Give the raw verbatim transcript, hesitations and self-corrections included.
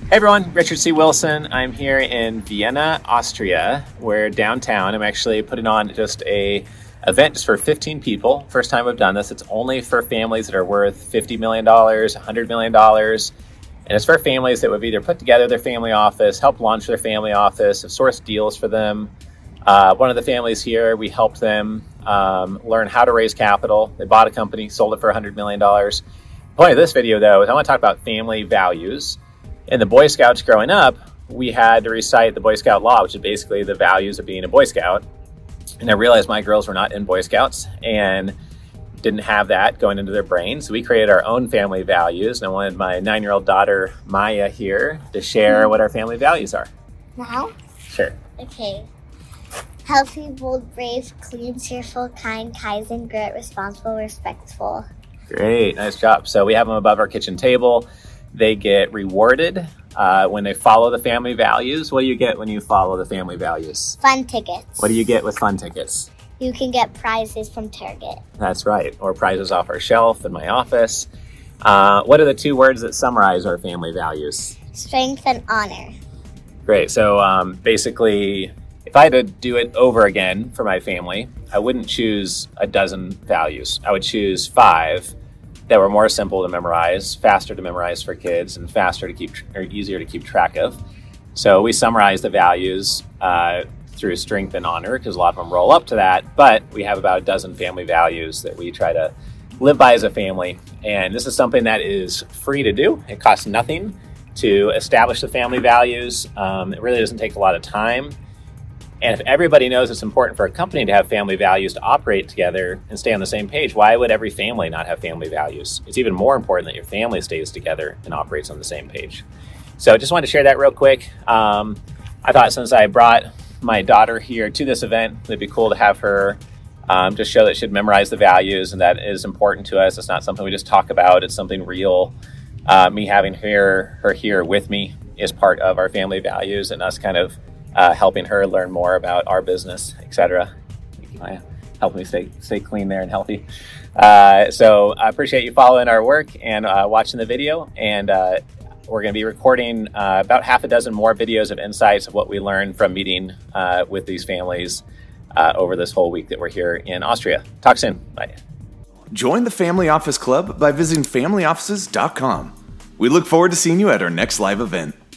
Hey everyone, Richard C. Wilson. I'm here in Vienna, Austria. We're downtown. I'm actually putting on just a event just for fifteen people. First time we've done this. It's only for families that are worth fifty million dollars, one hundred million dollars. And it's for families that would either put together their family office, help launch their family office, have sourced deals for them. Uh, one of the families here, we helped them um, learn how to raise capital. They bought a company, sold it for one hundred million dollars. The point of this video, though, is I want to talk about family values. In the Boy Scouts growing up, we had to recite the Boy Scout law, which is basically the values of being a Boy Scout. And I realized my girls were not in Boy Scouts and didn't have that going into their brains. So we created our own family values. And I wanted my nine-year-old daughter, Maya, here to share mm-hmm. what our family values are. Now? Sure. Okay. Healthy, bold, brave, clean, cheerful, kind, kaizen, grit, responsible, respectful. Great. Nice job. So we have them above our kitchen table. They get rewarded uh, when they follow the family values. What do you get when you follow the family values? Fun tickets. What do you get with fun tickets? You can get prizes from Target. That's right, or prizes off our shelf in my office. Uh, what are the two words that summarize our family values? Strength and honor. Great, so um, basically, if I had to do it over again for my family, I wouldn't choose a dozen values. I would choose five that were more simple to memorize, faster to memorize for kids, and faster to keep, or easier to keep track of. So we summarize the values uh, through strength and honor, because a lot of them roll up to that, but we have about a dozen family values that we try to live by as a family. And this is something that is free to do. It costs nothing to establish the family values. Um, it really doesn't take a lot of time. And if everybody knows it's important for a company to have family values to operate together and stay on the same page, why would every family not have family values? It's even more important that your family stays together and operates on the same page. So I just wanted to share that real quick. Um, I thought since I brought my daughter here to this event, it'd be cool to have her um, just show that she'd memorize the values, and that is important to us. It's not something we just talk about. It's something real. Uh, me having her, her here with me is part of our family values, and us kind of Uh, helping her learn more about our business, et cetera. Help me stay stay clean there and healthy. Uh, so I appreciate you following our work and uh, watching the video. And uh, we're going to be recording uh, about half a dozen more videos of insights of what we learned from meeting uh, with these families uh, over this whole week that we're here in Austria. Talk soon. Bye. Join the Family Office Club by visiting family offices dot com. We look forward to seeing you at our next live event.